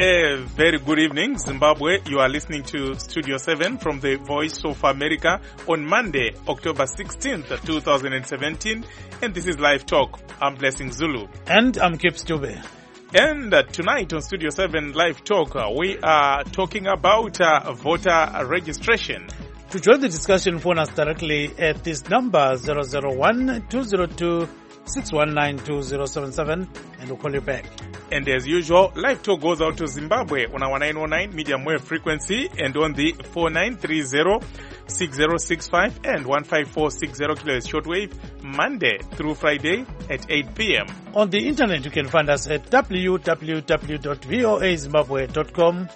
A very good evening, Zimbabwe. You are listening to Studio 7 from the Voice of America on Monday, October 16th, 2017. And this is Live Talk. I'm Blessing Zulu. And I'm Kip Stube. And tonight on Studio 7 Live Talk, we are talking about voter registration. To join the discussion, phone us directly at this number 001-202-619-2077 and we'll call you back. And as usual, Live Talk goes out to Zimbabwe on our 909 medium wave frequency and on the 4930-6065 and 15460 kHz shortwave Monday through Friday at 8 p.m. On the internet, you can find us at www.voazimbabwe.com,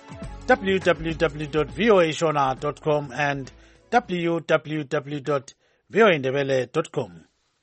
www.voashona.com and www.voaindebele.com.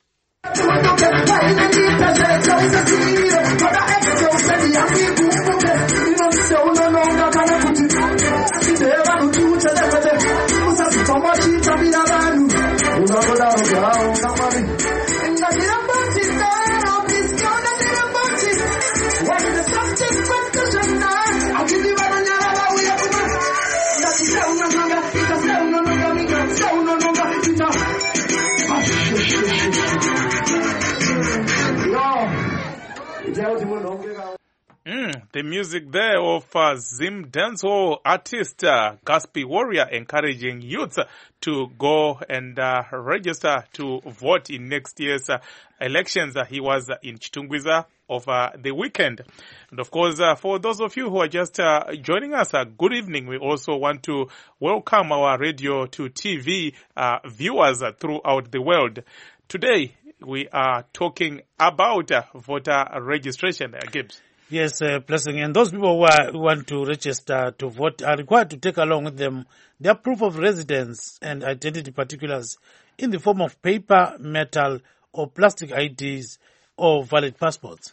The music there of Zim dancehall artist Gaspi Warrior encouraging youth to go and register to vote in next year's elections. He was in Chitungwiza over the weekend. And of course, for those of you who are just joining us, good evening. We also want to welcome our radio to TV viewers throughout the world. Today, we are talking about voter registration. Gibbs. Yes, Blessing. And those people who want to register to vote are required to take along with them their proof of residence and identity particulars in the form of paper, metal, or plastic IDs or valid passports.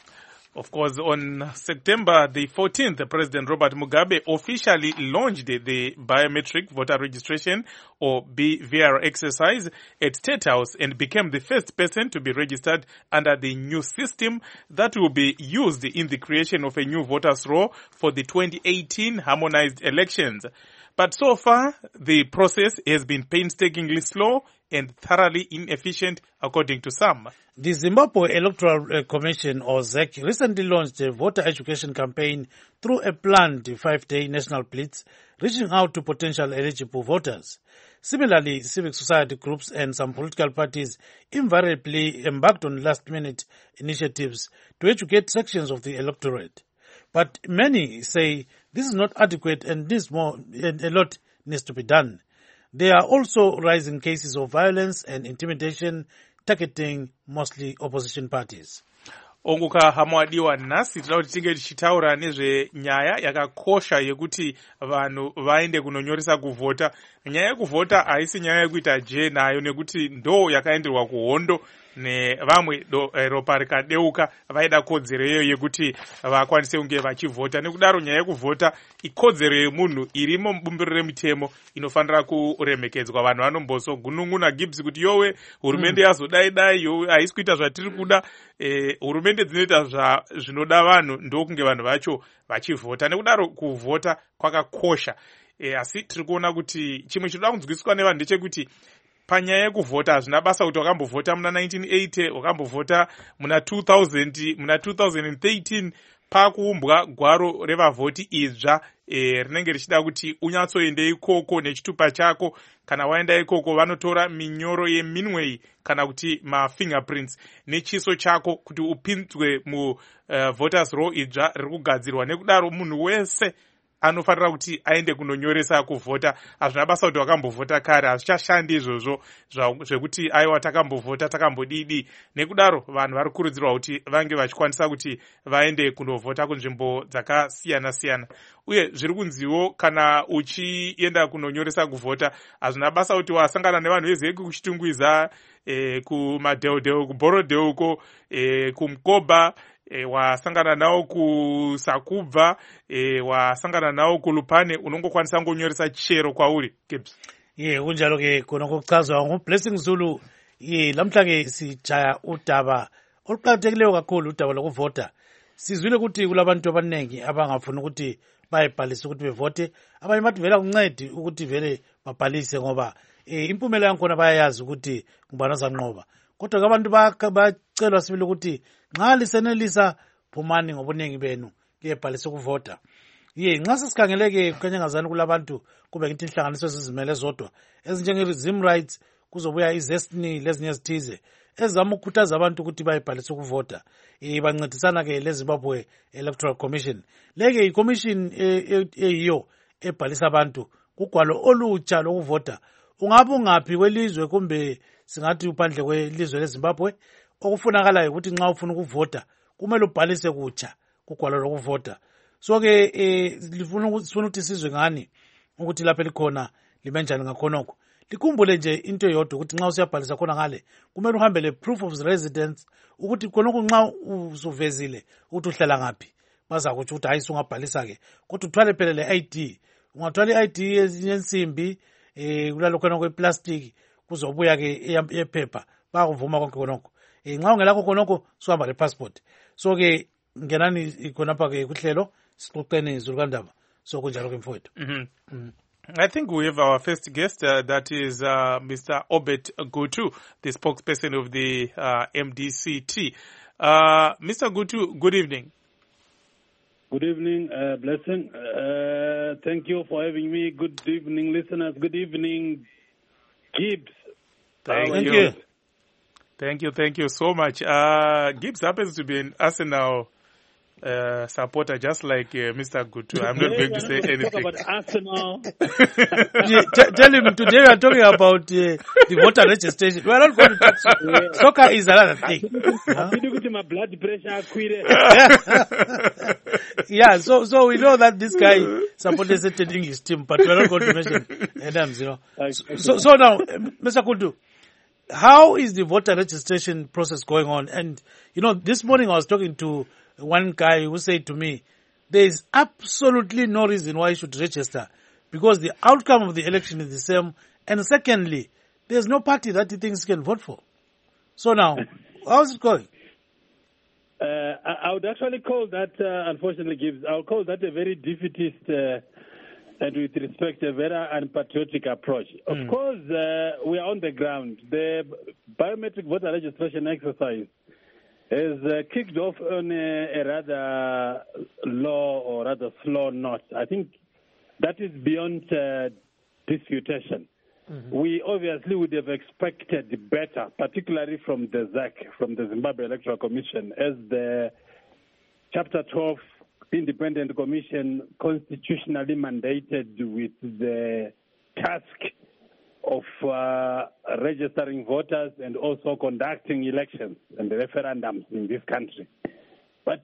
Of course, on September the 14th, President Robert Mugabe officially launched the biometric voter registration or BVR exercise at State House and became the first person to be registered under the new system that will be used in the creation of a new voters' roll for the 2018 harmonized elections. But so far, the process has been painstakingly slow and thoroughly inefficient, according to some. The Zimbabwe Electoral Commission, or ZEC, recently launched a voter education campaign through a planned 5-day national blitz, reaching out to potential eligible voters. Similarly, civic society groups and some political parties invariably embarked on last-minute initiatives to educate sections of the electorate. But many say this is not adequate and a lot needs to be done. There are also rising cases of violence and intimidation targeting mostly opposition parties. Onguka hamwadiwa nasi tinoda kuti tinge tichitaura nezvenyaya yakakosha yekuti vanhu vaende kunonyoresa kuvhota. Nyaya yekuvhota haisi nyaya yekuita je nayo nekuti ndo yakaenderwa kuhondo nevamwe ropa rikadeuka vaida kodzero iyoyo yekuti vakwanise kunge vachivhota. Nekudaro nyaya yekuvhota ikodzero yemunhu irimo mubumbiro remutemo inofanira kuremekedzwa. Vanhu vanombosogunun'una Gibbs kuti yowe hurumende yazodai haisi kuita zvatiri kuda. Hurumende dzinoita zvinoda vanhu ndokunge vanhu vacho vachivhota. Nekudaro kuvhota kwakakosha. Asi tiri kuona kuti chimwe chinoda kunzwisiswa nevanhu ndechekuti panyaya yekuvhota hazvina basa kuti wakambovhota muna 1980, wakambovhota muna 2000, muna 2013 pakuumbwa gwaro revavhoti idzva rinenge richida kuti unyatsoende ikoko nechitupa chako. Kana waenda ikoko vanotora minyoro yeminway kana kuti mafingerprints nechiso chako kuti upinzwe mu voters roll idzva riri kugadzirwa. Nekudaro munhu wese anofanira kuti aende kunonyoresa kuvhota. Hazvina basa kuti wakambovhota kare, hazvichashandi izvozvo zvekuti aiwa takambovhota takambodidi. Nekudaro vanhu vari kukurudzirwa kuti vange vachikwanisa kuti vaende kunovhota kunzvimbo dzakasiyana siyana. Uye zviri kunziwo kana uchienda kunonyoresa kuvhota hazvina basa kuti wasangana nevanhu vezeki kuchitungwiza, kumadheudheu, kuborodheu uko, kumkoba, wasangana nawo kusakubva, wasangana nawo kulupane, unongokwanisa ngonyoresa chero kwauri. Gibbs. Kunjalo ke khona kokuchazwa nguBlessing Zulu. Lamhla ke sijaya udaba oluqhakathekileyo kakhulu, udaba lokuvota. sizwile ukuthi kulabantu abaningi abangafuni ukuthi bayibhalise ukuthi bevote, abanye bathi vele akuncedi ukuthi vele babhalise ngoba impumela yankhona bayayazi ukuthi ngubani ozanqoba. Kodwa abantu bacelwa sibili ukuthi nxa lisenelisa phumani ngobuningi benu kuyebhalisa ukuvota. Nxa sesikhangeleke kukhanya ngazani kulabantu kube ngithi inhlanganiso ezizimele zodwa ezinjenge-Zim Rights, kuzobuya iZestni lezinye ezithize ezama ukukhuthaza abantu ukuthi bayibhalise ukuvota. Bancedisana-ke leZimbabwe Electoral Commission. Leke i-commission eyiyo ebhalisa abantu kugwalo olutsha lokuvota. Ungabe ungaphi kwelizwe kumbe singathi uphandle kwelizwe leZimbabwe, okufunakalayo ukuthi nxa ufuna ukuvota kumele ubhalise kutsha kugwalo lokuvota. So-ke sifuna ukuthi sizwe ngani ukuthi lapha likhona lime njani ngakhonokho. Likhumbule nje into yodwa ukuthi nxa usiyabhalisa khona ngale kumele uhambe le-proof of residence ukuthi khonokho nxa usuvezile ukuthi uhlala ngaphi bazakutsho ukuthi hayi sungabhalisa-ke, kodwa uthwale phela le-ID. Ungathwala i-ID yensimbi kulalo khonokho eplastiki kuzobuya-ke yephepha bayakuvuma konke khonokho. Nxa ungelakho khonokho suhamba le-passport. So-ke ngenani khonapha-ke kuhlelo sixoxeni Zulukandaba. So kunjalo-ke mfowethu. I think we have our first guest, that is Mr. Obet Gutu, the spokesperson of the MDCT. Mr. Gutu, good evening. Good evening, Blessing. Thank you for having me. Good evening, listeners. Good evening, Gibbs. Thank you. Thank you so much. Gibbs happens to be an Arsenal supporter, just like Mr. Gutu. I'm not going to say anything about Arsenal. Tell him today we are talking about the voter registration. We are not going to touch soccer. Is another thing. My blood pressure. Yeah, so we know that this guy supported a certain English team, but we are not going to mention names, So now, Mr. Gutu, how is the voter registration process going on? And this morning I was talking to one guy who said to me, there is absolutely no reason why you should register because the outcome of the election is the same. And secondly, there's no party that he thinks he can vote for. So now, how's it going? I would actually call that, unfortunately, Gibbs, I would call that a very defeatist and with respect, a very unpatriotic approach. Of course, we are on the ground. The biometric voter registration exercise has kicked off on a rather low or rather slow note. I think that is beyond disputation. We obviously would have expected better, particularly from the ZEC, from the Zimbabwe Electoral Commission, as the Chapter 12 Independent Commission constitutionally mandated with the task of registering voters and also conducting elections and referendums in this country. But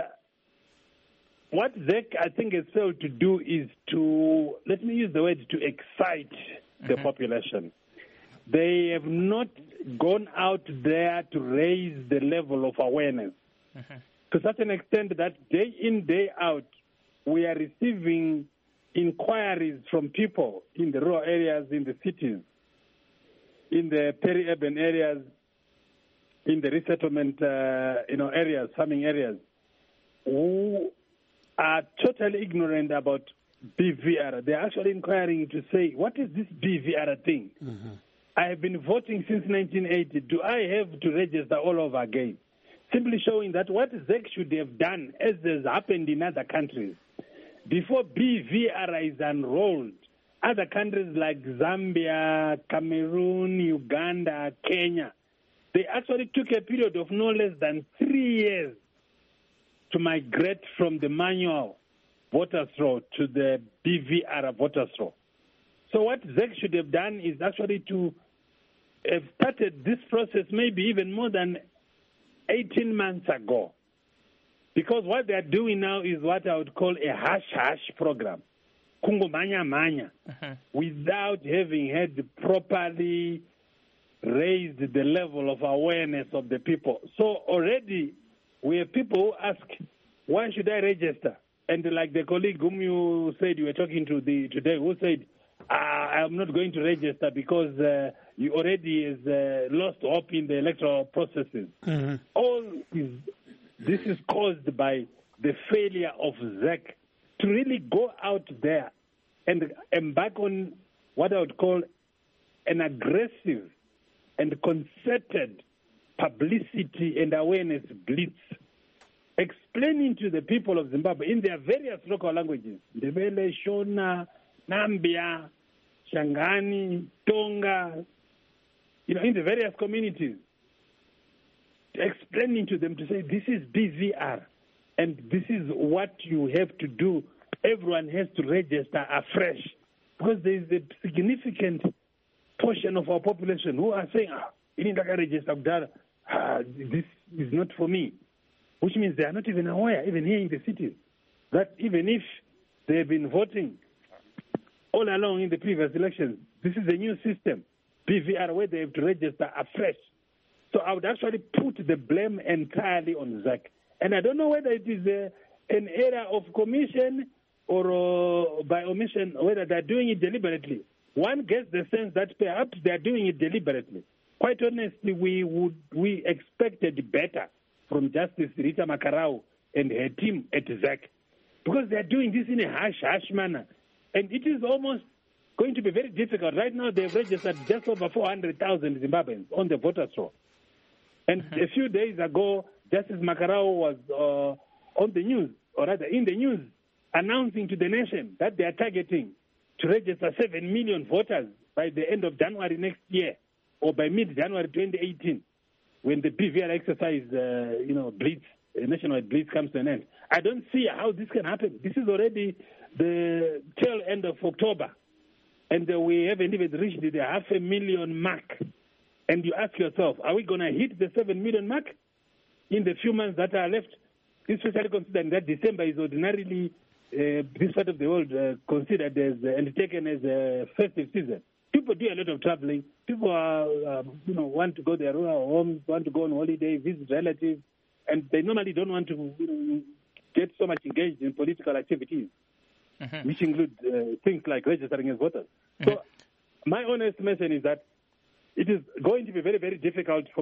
what ZEC, I think, has failed to do is to, let me use the word, to excite the population. They have not gone out there to raise the level of awareness to such an extent that day in, day out, we are receiving inquiries from people in the rural areas, in the cities, in the peri-urban areas, in the resettlement areas, farming areas, who are totally ignorant about BVR. They're actually inquiring to say, what is this BVR thing? I have been voting since 1980. Do I have to register all over again? Simply showing that what ZEC should have done, as has happened in other countries, before BVR is enrolled, other countries like Zambia, Cameroon, Uganda, Kenya, they actually took a period of no less than 3 years to migrate from the manual voters roll to the BVR voters roll. So what ZEC should have done is actually to have started this process maybe even more than 18 months ago. Because what they are doing now is what I would call a hush-hush program. Kungo manya, without having had properly raised the level of awareness of the people. So already we have people who ask, why should I register? And like the colleague whom you said you were talking to today, who said, I'm not going to register because you already has lost hope in the electoral processes. All is This is caused by the failure of ZEC to really go out there and embark on what I would call an aggressive and concerted publicity and awareness blitz, explaining to the people of Zimbabwe in their various local languages, Ndebele, Shona, Nambia, Shangani, Tonga, in the various communities, explaining to them to say, this is BVR, and this is what you have to do. Everyone has to register afresh, because there is a significant portion of our population who are saying, this is not for me, which means they are not even aware, even here in the cities, that even if they have been voting all along in the previous elections, this is a new system, BVR, where they have to register afresh. So I would actually put the blame entirely on ZEC. And I don't know whether it is an error of commission or by omission, whether they're doing it deliberately. One gets the sense that perhaps they're doing it deliberately. Quite honestly, we expected better from Justice Rita Makarau and her team at ZEC, because they're doing this in a hush manner. And it is almost going to be very difficult. Right now, they've registered just over 400,000 Zimbabweans on the voters' roll. And a few days ago, Justice Makarau was on the news, or rather in the news, announcing to the nation that they are targeting to register 7 million voters by the end of January next year, or by mid-January 2018, when the BVR exercise, blitz, nationwide blitz comes to an end. I don't see how this can happen. This is already the tail end of October, and we haven't even reached the 500,000 mark. And you ask yourself, are we going to hit the 7 million mark in the few months that are left? Especially considering that December is ordinarily, this part of the world, considered as and taken as a festive season. People do a lot of traveling. People want to go to their rural homes, want to go on holiday, visit relatives, and they normally don't want to get so much engaged in political activities, which include things like registering as voters. So my honest message is that it is going to be very, very difficult for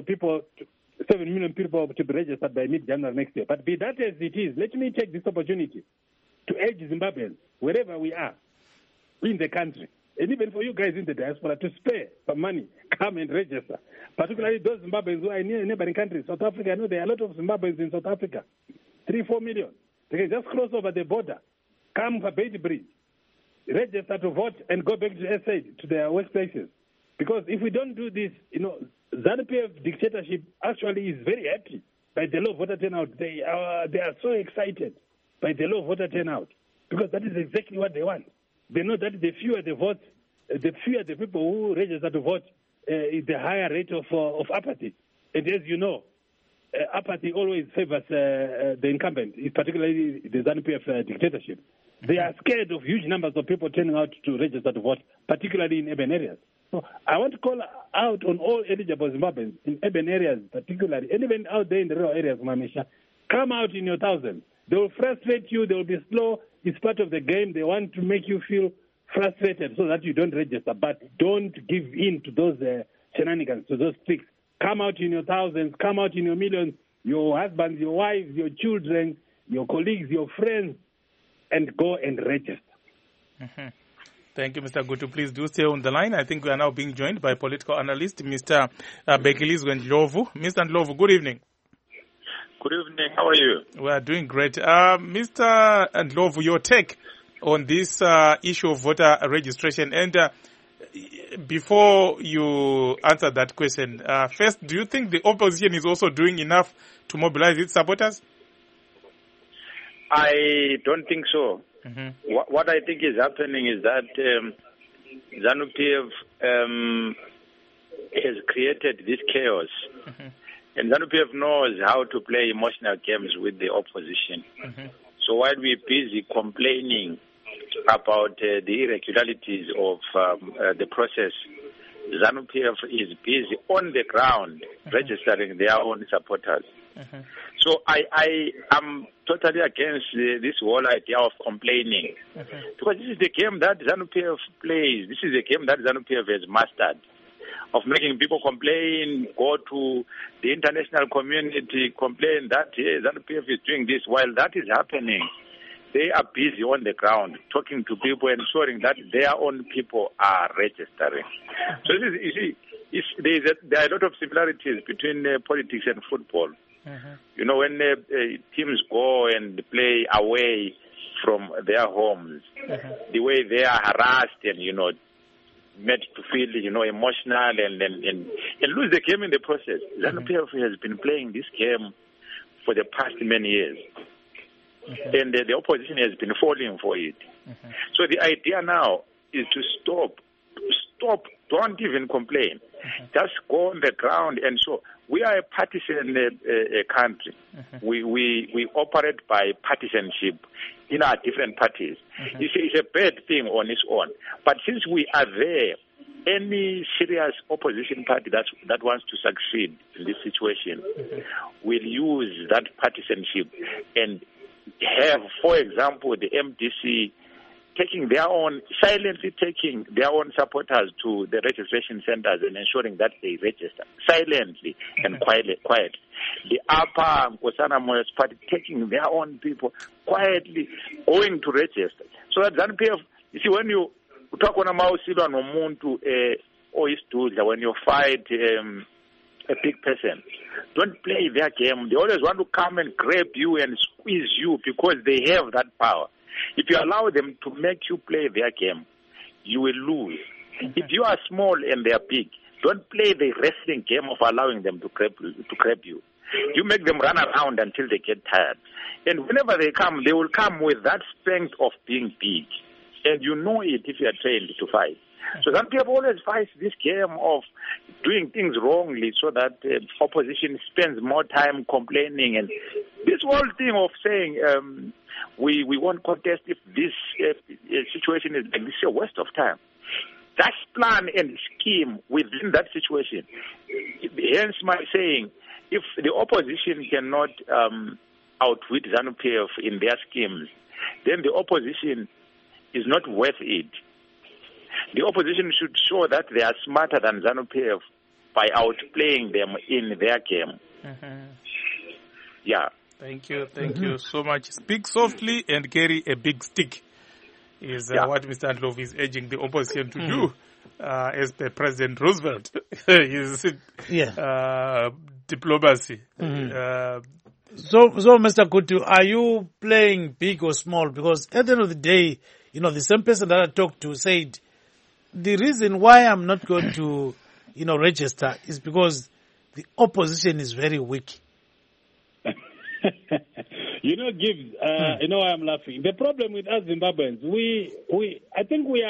7 million people to be registered by mid-January next year. But be that as it is, let me take this opportunity to urge Zimbabweans, wherever we are in the country, and even for you guys in the diaspora, to spare some money, come and register. Particularly those Zimbabweans who are near neighboring countries. South Africa, I know there are a lot of Zimbabweans in South Africa, 3-4 million. They can just cross over the border, come for Beit Bridge, register to vote, and go back to SA, to their workplaces. Because if we don't do this, ZANU-PF dictatorship actually is very happy by the low voter turnout. They are so excited by the low voter turnout, because that is exactly what they want. They know that the fewer the votes, the fewer the people who register to vote, the higher rate of apathy. And as you know, apathy always favors the incumbent, particularly the ZANU-PF dictatorship. They are scared of huge numbers of people turning out to register to vote, particularly in urban areas. So I want to call out on all eligible Zimbabweans in urban areas particularly, and even out there in the rural areas, Mamisha, come out in your thousands. They will frustrate you, they will be slow. It's part of the game. They want to make you feel frustrated so that you don't register. But don't give in to those shenanigans, to those tricks. Come out in your thousands, come out in your millions, your husbands, your wives, your children, your colleagues, your friends, and go and register. Thank you, Mr. Gutu. Please do stay on the line. I think we are now being joined by political analyst, Mr. Bhekilizwe Ndlovu. Mr. Ndlovu, good evening. Good evening. How are you? We are doing great. Mr. Ndlovu, your take on this issue of voter registration. And before you answer that question, first, do you think the opposition is also doing enough to mobilize its supporters? I don't think so. What I think is happening is that ZANU-PF has created this chaos. And ZANU-PF knows how to play emotional games with the opposition. So while we're busy complaining about the irregularities of the process, ZANU-PF is busy on the ground registering their own supporters. So I am totally against this whole idea of complaining. Because this is the game that ZANU-PF plays. This is the game that ZANU-PF has mastered. of making people complain, go to the international community, complain that ZANU-PF is doing this. While that is happening, they are busy on the ground talking to people, ensuring that their own people are registering. So you see, there are a lot of similarities between politics and football. You know, when teams go and play away from their homes, the way they are harassed and, you know, made to feel, you know, emotional and lose the game in the process. ZANU-PF has been playing this game for the past many years. And the opposition has been falling for it. So the idea now is to stop, don't even complain. Just go on the ground and show. We are a partisan country. We operate by partisanship in our different parties. It's a bad thing on its own. But since we are there, any serious opposition party that wants to succeed in this situation will use that partisanship and have, for example, the MDC silently taking their own supporters to the registration centers and ensuring that they register silently and quietly. The upper Nkosana Moyo's party taking their own people quietly going to register. So that ZANU-PF, you see, when you talk on a mausilwa nomuntu or isdudla, when you fight a big person, don't play their game. They always want to come and grab you and squeeze you because they have that power. If you allow them to make you play their game, you will lose. If you are small and they are big, don't play the wrestling game of allowing them to grab you. You make them run around until they get tired. And whenever they come, they will come with that strength of being big. And you know it if you are trained to fight. So some people always fight this game of doing things wrongly so that opposition spends more time complaining. And this whole thing of saying we won't contest if this situation is like this, is a waste of time. That plan and scheme within that situation. Hence my saying, if the opposition cannot outwit ZANU-PF in their schemes, then the opposition is not worth it. The opposition should show that they are smarter than ZANU-PF by outplaying them in their game. Yeah. Thank you so much. Speak softly and carry a big stick is what Mr. Ndlovu is urging the opposition to do, as per President Roosevelt. His diplomacy. So, Mr. Kutu, are you playing big or small? Because at the end of the day, you know, the same person that I talked to said, the reason why I'm not going to, you know, register is because the opposition is very weak. You know, Gibbs, you know why I'm laughing. The problem with us Zimbabweans, I think we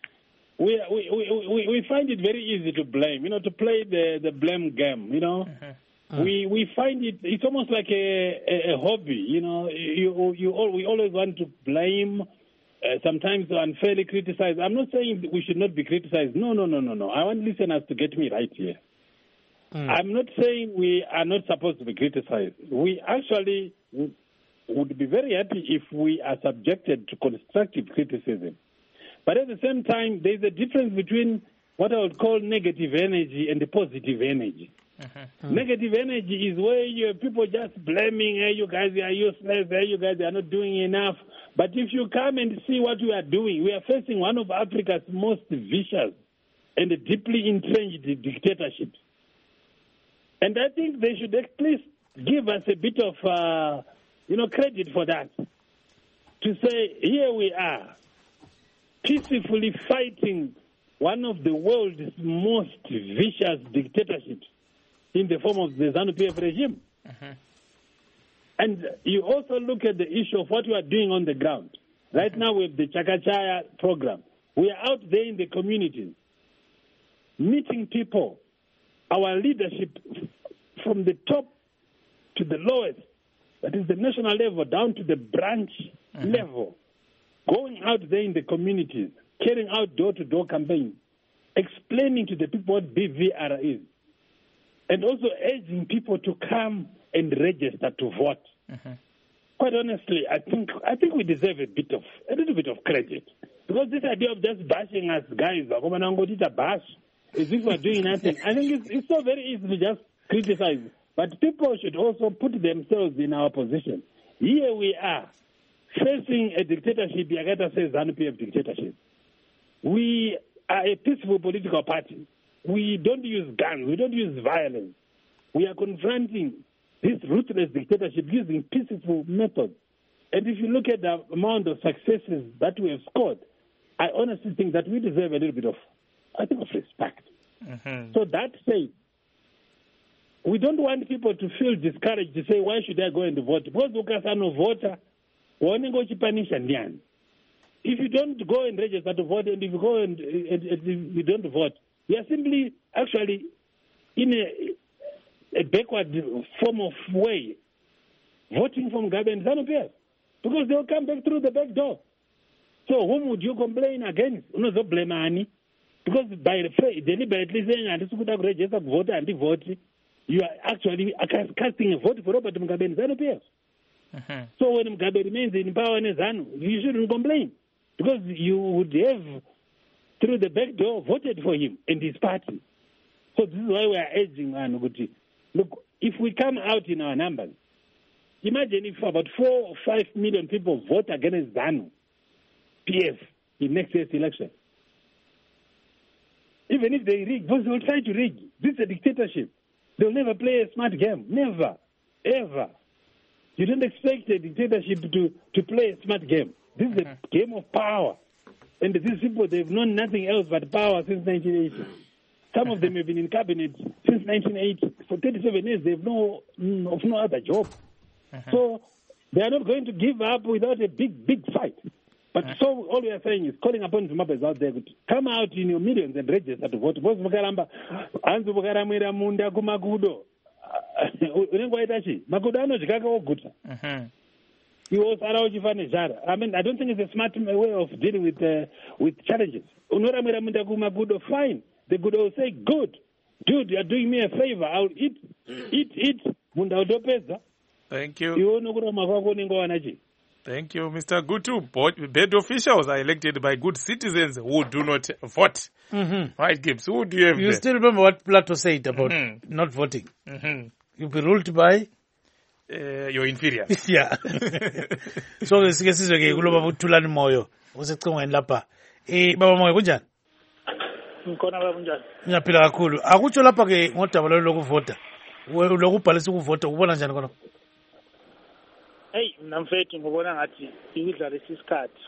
find it very easy to blame, you know, to play the blame game, you know. We find it's almost like a hobby, you know. We always want to blame, sometimes unfairly criticize. I'm not saying we should not be criticized. No. I want listeners to get me right here. I'm not saying we are not supposed to be criticized. We actually would be very happy if we are subjected to constructive criticism. But at the same time, there's a difference between what I would call negative energy and the positive energy. Negative energy is where you have people just blaming, hey, you guys are useless, hey, you guys are not doing enough. But if you come and see what we are doing, we are facing one of Africa's most vicious and deeply entrenched dictatorships. And I think they should at least give us a bit of, credit for that. To say, here we are, peacefully fighting one of the world's most vicious dictatorships in the form of the ZANU-PF regime. And you also look at the issue of what we are doing on the ground. Right now we have the Chakachaya program. We are out there in the communities, meeting people, our leadership from the top to the lowest, that is the national level, down to the branch level, going out there in the communities, carrying out door-to-door campaigns, explaining to the people what BVR is, and also urging people to come and register to vote. Quite honestly, I think we deserve a little bit of credit, because this idea of just bashing us, guys, bash, as if we're doing nothing. I think it's so very easy to just criticize. But people should also put themselves in our position. Here we are, facing a dictatorship, Yagata says ZANU-PF dictatorship. We are a peaceful political party. We don't use guns. We don't use violence. We are confronting this ruthless dictatorship using peaceful methods. And if you look at the amount of successes that we have scored, I honestly think that we deserve a little bit of, respect. Mm-hmm. So that said, we don't want people to feel discouraged to say, why should I go and vote? Because ukasano voter, if you don't go and register to vote, and if you go and you don't vote, you are simply actually in a backward form of way voting from government ZANU-PF, because they'll come back through the back door. So whom would you complain against? Unozo blame ani? Because by deliberately saying and register to vote and vote, you are actually casting a vote for Robert Mugabe and ZANU-PF. Mm-hmm. So when Mugabe remains in power in ZANU, you shouldn't complain, because you would have, through the back door, voted for him and his party. So this is why we are urging Anuguti. Look, if we come out in our numbers, imagine if about 4 or 5 million people vote against ZANU-PF in next year's election. Even if they rig, because they will try to rig. This is a dictatorship. They'll never play a smart game. Never. Ever. You don't expect a dictatorship to play a smart game. This is a game of power. And these people, they've known nothing else but power since 1980. Some of them have been in cabinet since 1980. For 37 years, they've no other job. So they are not going to give up without a big fight. But so all we are saying is calling upon Zimbabweans out there to come out in your millions and register to vote. Because Mukaramba, Anzu Mukaramira Munda Kumakudo, Makudo anojikaka oguta. I mean, I don't think it's a smart way of dealing with challenges. Unoramira Munda Kumakudo, fine. They could all say, good. Dude, you're doing me a favor. I'll eat. Munda udopeza. Thank you. Thank you, Mr. Gutu. Bad officials are elected by good citizens who do not vote. Mm-hmm. Right, Gibbs? Who do you have You there? still remember what Plato said about not voting? Mm-hmm. You'll be ruled by? Your inferiors. Yeah. So, sizwe-ke kulo baba uThulani Moyo usecongweni lapha. Baba Moyo kunjani? Ngikhona baba kunjani? Ngiyaphila kakhulu. Akutsho lapha-ke ngodaba lokuvota. Lokubhalisa ukuvota ubona njani khona? Hey, mina mfethu ngibona ngathi ikudlala isikhathi.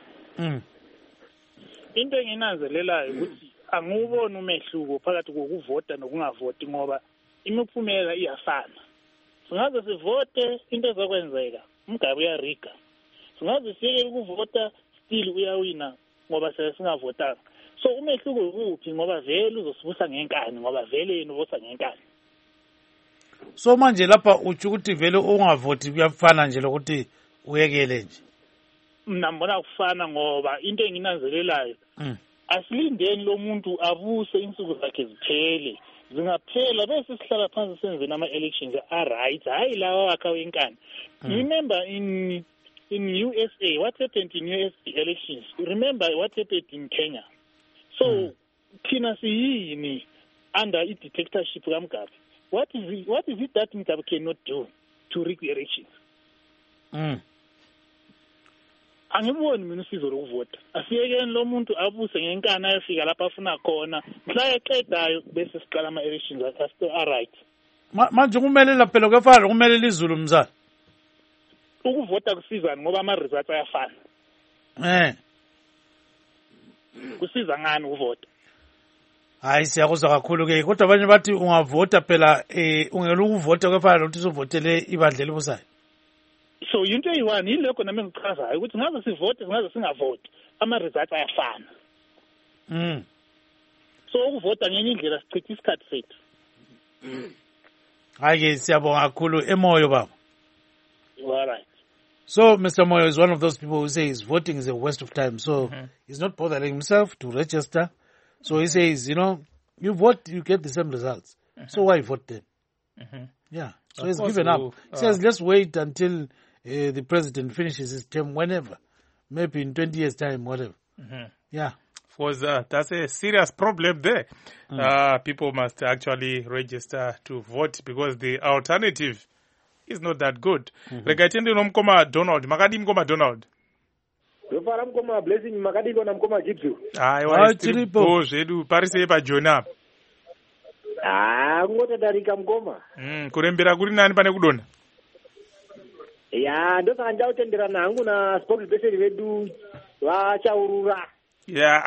Into enginanzelelayo ukuthi anguboni umehluko phakathi kokuvota nokungavoti ngoba imiphumela iyafana. Singaze sivote into ezokwenzeka, Mugabe uyariga. Singaze siyeke ukuvota still uyawina ngoba singavotanga. So umehluko ukuphi ngoba vele uzosibusa ngenkani ngoba vele yena uvosa ngenkani. So manje lapha uthi ukuthi vele ungavoti kuyafana nje lokuthi uyekele nje. Mina ngibona kufana ngoba into enginanzelelayo asilindeni lo muntu abuse insuku zakhe ziphele. Zingaphela bese sihlala phansi senze nama-elections right. Hayi lawa wakha wenkani. Remember in USA, what happened in US elections? Remember what happened in Kenya? So, thina siyini under i-dictatorship kaMugabe. What is it that Mugabe cannot do to rig the elections? Angiboni mina usizo lokuvota. Asiyekeni lo muntu abuse ngenkani ayofika lapha afuna khona. Mhla eqedayo bese siqala ama-elections right. Manje kumelela phela kwefana kumelela izulu mzala. Ukuvota kusizana ngoba ama-results ayafana. Kusiza ngani ukuvota? Hayi siyakuzwa kakhulu-ke kodwa abanye bathi ungavota phela ungela ukuvota kwefana lokuthi uzovotele ibandla elibusayo. So into eyi-one yilokho nami engichazayo ukuthi ngaze sivote singaze singavoti ama-results ayafana. So ukuvota ngenye indlela sichitha isikhathi sethu. Hayi-ke siyabonga kakhulu eMoyo baba. All right. So Mr. Moyo is one of those people who says voting is a waste of time. So he's not bothering himself to register. So he says, you vote, you get the same results. So why vote then? Yeah. So he's given up. He says, let's wait until the president finishes his term whenever. Maybe in 20 years' time, whatever. Yeah. Was that's a serious problem there. People must actually register to vote because the alternative is not that good. Rekatende nomkoma Donald, makadi mkoma Donald. Ndofara mkoma Blessing makadi kona mkoma Gipsu. Aiwa tiripo zvedu parise pa Jona. Ngotodarika mkoma. Kurembera kuri nani pane kudona? Ya ndosaka ndautenderana hangu na spokesperson vedu vachaurura. Yeah.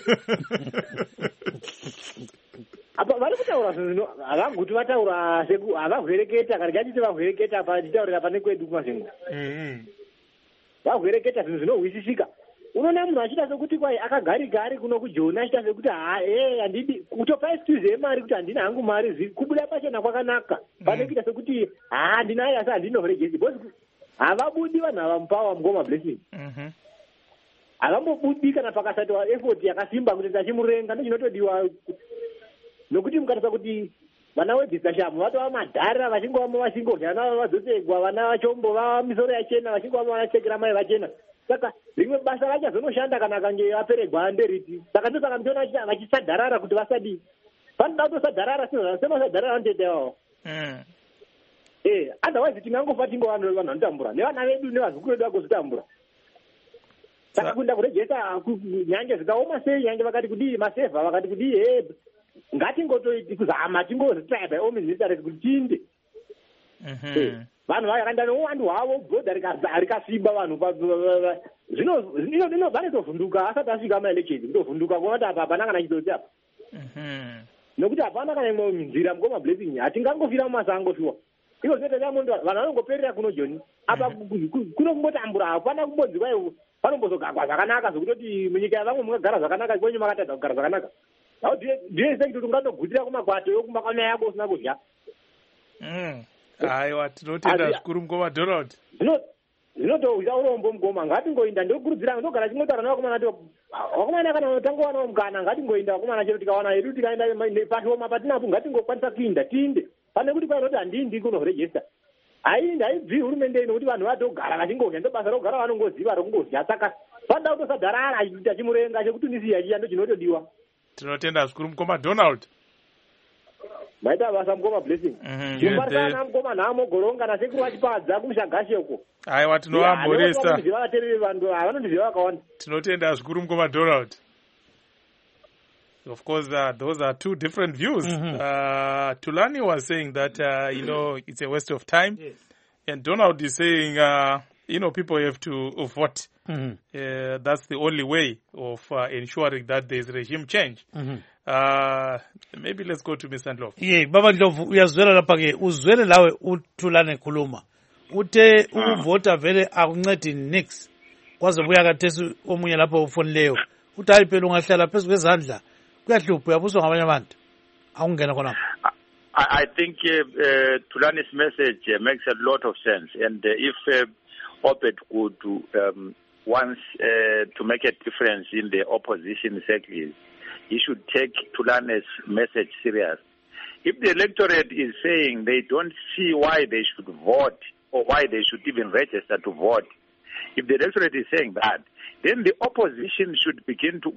Apa vari kutaura zvino avaguti vataura seku avavhereketa kana gachiti vavhereketa pachitaurira pane kwedu kumazengo. Vavhereketa zvinhu zvinohwisisika. Unoona munhu achita sekuti kwai akagarika ari kuno kujona achita sekuti handidi kutopa excuse yemari kuti handina hangu mari kubuda pachena kwakanaka. Pane kuita sekuti handina asi handinoregesi. Havabudi vanhu avamupawa mukoma Blessing. Havambobudi kana pakasatiwa effort yakasimba kuti tachimurenga ndochinotodiwa. Nokuti mukatarisa kuti vana vedhisashamu vatova madhara vachingova vachingodya navo vadzotsegwa vana vachombova misoro yachena vachingova vachekera mai vachena. Saka rimwe basa vachazonoshanda kana akange vaperegwa nderiti. Saka ndosaka ndiona vachisadharara kuti vasadi. Vanoda kutosadharara semasadharara anotoitawo. Otherwise tingangofa tingova vanhu vanotambura nevana vedu nevazukuru vedu vagozotambura. Saka kunda kurejesa nyanje zvikaoma sei nyanje vakati kudii masevha vakati kudii ngatingotoiti kuzama tingozitry by all means kuti tinde. Vanhu vakanda nouwandu hwavo bhodha rikasimba vanhu zvino vanotovhunduka asati asvika amaelections kutovhunduka kuona kuti apa hapana kana chidoti apa. Nokuti hapana kana imwe nzira mukoma Blessing hatingangofira mumasango shuwa. Iko zvinoita chamuntu vanhu vanongoperera kuno Joni apa kuno kungotambura hapana kumbonzi kwai vanombozogagwa zvakanaka zvokutoti munyika yavamwe mungagara zvakanaka kwenyu makatadza kugara zvakanaka. Ndiye kuti ungandogutira kumakwati yokumakana yako usina kudya. Aiwa tinotenda zvikuru mukoma Donald. Zvinotohwisa urombo mukoma ngatingoinda ndokurudzira ndogara chimotaura navakomana kuti vakomana kana unotangowana mukana ngatingoinda vakomana chero tikawana hedu tikaenda pashoma patinapo ngatingokwanisa kuinda tiinde. Pane kuti kwainoti handindi kunorejesta. Haibvi hurumende ino kuti vanhu vatogara vachingodya ndobasa rogara vanongoziva rokungodya. Saka vanoda kutosadharara achiita chimurenga chekutundisiya chiya ndochinotodiwa. Tinotenda zvikuru mukoma Donald. Maita basa mukoma Blessing. Chimbarisana mukoma nhamo goronga nasekuru vachipadza kumushagashi uko. Aiwa tinovamboresa. Vateereri vanhu vanondiziva vakawanda. Tinotenda zvikuru mukoma Donald. Of course, those are two different views. Tulani was saying that, it's a waste of time. Yes. And Donald is saying, people have to vote. That's the only way of ensuring that there's regime change. Maybe let's go to Mr. Ndlovu. Yeah, Baba Ndlovu, uyazwela lapha ke uzwele lawe uThulane khuluma. Uthe ukuvota vele akuncedi nix. Kwaze buya kathesi omunye lapho ufonileyo. Uthi hayi phela ungahlala phezulu kwezandla. Kuyahlupha uyabuzwa ngabanye abantu. Awungena khona. I think Thulane's message makes a lot of sense, and if Opet could wants to make a difference in the opposition circles, he should take Thulane's message serious. If the electorate is saying they don't see why they should vote or why they should even register to vote, if the electorate is saying that, then the opposition should begin to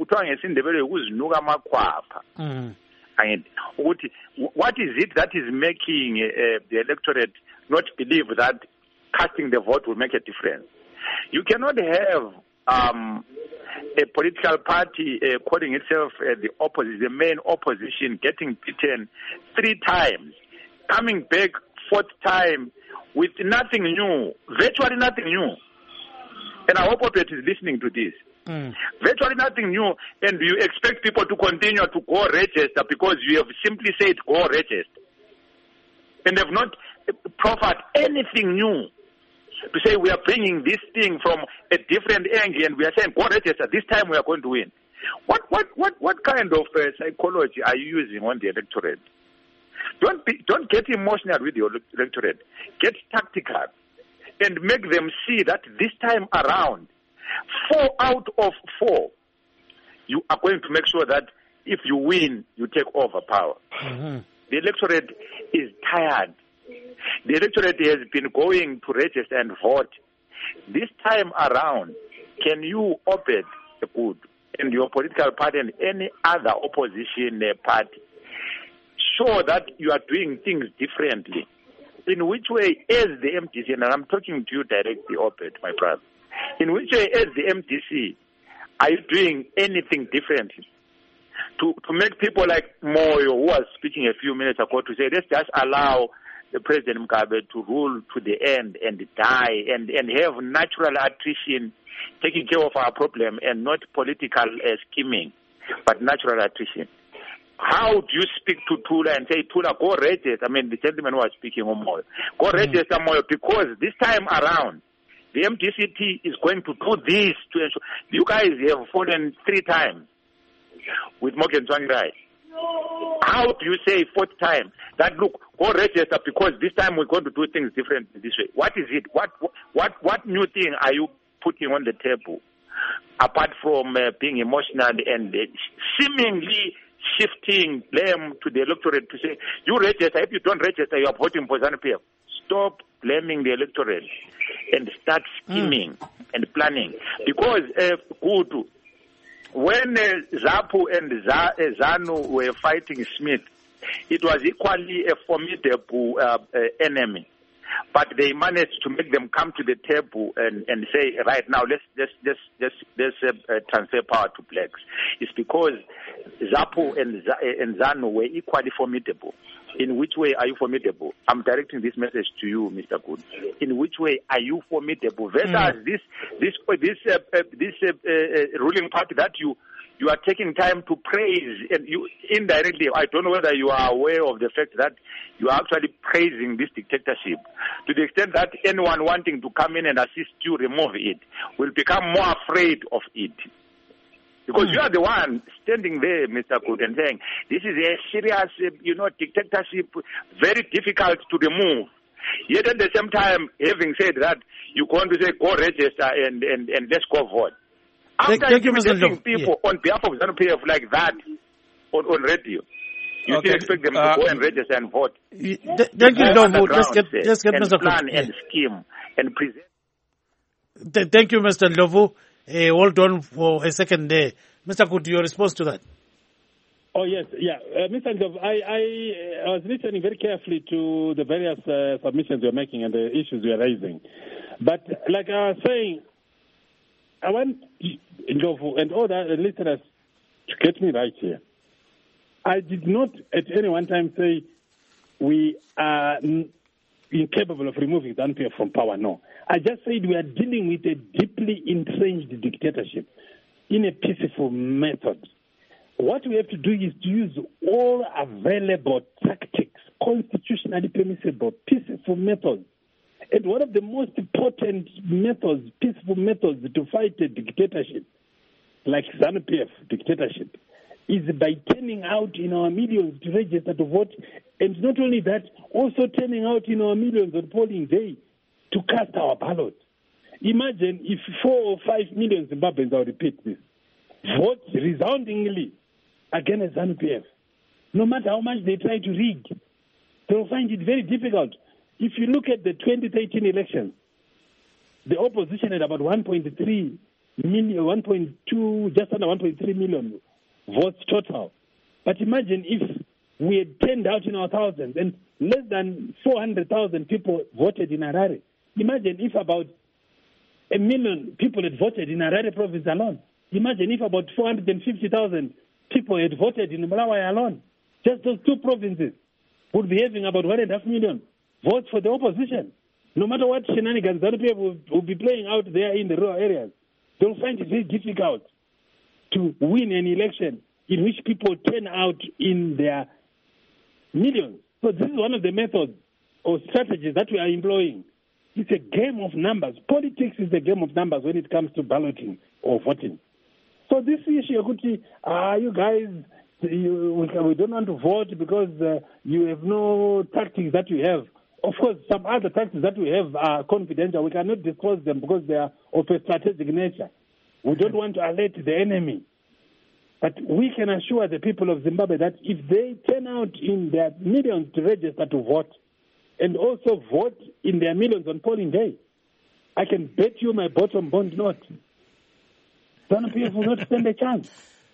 and what is it that is making the electorate not believe that casting the vote will make a difference? You cannot have a political party calling itself the main opposition, getting beaten 3 times, coming back 4th time with nothing new, virtually nothing new. And I hope Opet is listening to this. Virtually nothing new, and you expect people to continue to go register because you have simply said go register. And have not proffered anything new to say we are bringing this thing from a different angle and we are saying go register, this time we are going to win. What kind of psychology are you using on the electorate? Don't get emotional with the electorate. Get tactical and make them see that this time around, 4 out of 4, you are going to make sure that if you win, you take over power. The electorate is tired. The electorate has been going to register and vote. This time around, can you open the good and your political party and any other opposition party show that you are doing things differently, in which way, as the MDC, and I'm talking to you directly, Opet, my brother, in which way, as the MDC, are you doing anything differently? To make people like Moyo, who was speaking a few minutes ago, to say, let's just allow the President Mugabe to rule to the end and die and have natural attrition, taking care of our problem and not political scheming, but natural attrition. How do you speak to Tula and say, Tula, go register? I mean, the gentleman who was speaking on Moyo. Go register Moyo, because this time around, the MDCT is going to do this to ensure. You guys have fallen 3 times with Morgan Tsvangirai. How do you say 4th time that, look, go register because this time we're going to do things differently this way? What is it? What new thing are you putting on the table apart from being emotional and seemingly shifting blame to the electorate to say, you register, if you don't register, you are voting for ZANU-PF. Stop blaming the electorate and start scheming and planning. Because, Kutu, when ZAPU and ZANU were fighting Smith, it was equally a formidable enemy. But they managed to make them come to the table and say, right now, let's transfer power to blacks. It's because ZAPU and ZANU were equally formidable. In which way are you formidable? I'm directing this message to you, Mr. Good. In which way are you formidable? Versus this ruling party that you are taking time to praise, and you indirectly, I don't know whether you are aware of the fact that you are actually praising this dictatorship to the extent that anyone wanting to come in and assist you remove it will become more afraid of it. Because you are the one standing there, Mr. Good, and saying, this is a serious, dictatorship, very difficult to remove. Yet at the same time, having said that, you're going to say, go register and let's go vote. After intimidating people on behalf of ZANU-PF like that on radio, you still expect them to go and register and vote. Thank you, Ndlovu. Let's get Mr. Plan and scheme and present. Thank you, Mr. Ndlovu. Hold on for a second there. Mr. Kutu, your response to that? Oh, yes, yeah. Mr. Ndlovu, I was listening very carefully to the various submissions you're making and the issues you're raising. But like I was saying, I want Ndlovu and all the listeners to get me right here. I did not at any one time say we are incapable of removing ZANU-PF from power. No. I just said we are dealing with a deeply entrenched dictatorship in a peaceful method. What we have to do is to use all available tactics, constitutionally permissible, peaceful methods. And one of the most important methods, peaceful methods to fight a dictatorship, like ZANU-PF dictatorship, is by turning out in our millions to register to vote. And not only that, also turning out in our millions on polling day to cast our ballot. Imagine if 4 or 5 million Zimbabweans, I'll repeat this, vote resoundingly against ZANU-PF. No matter how much they try to rig, they'll find it very difficult. If you look at the 2013 elections, the opposition had about 1.3 million, 1.2, just under 1.3 million votes total. But imagine if we had turned out in our thousands and less than 400,000 people voted in Harare. Imagine if about 1 million people had voted in Harare province alone. Imagine if about 450,000 people had voted in Bulawayo alone. Just those 2 provinces would be having about 1.5 million votes for the opposition. No matter what shenanigans ZANU-PF will be playing out there in the rural areas, they'll find it very difficult to win an election in which people turn out in their millions. So this is one of the methods or strategies that we are employing. It's a game of numbers. Politics is a game of numbers when it comes to balloting or voting. So this issue, you guys, we don't want to vote because you have no tactics that you have. Of course, some other tactics that we have are confidential. We cannot disclose them because they are of a strategic nature. We don't want to alert the enemy. But we can assure the people of Zimbabwe that if they turn out in their millions to register to vote and also vote in their millions on polling day, I can bet you my bottom bond note ZANU-PF will not stand a chance.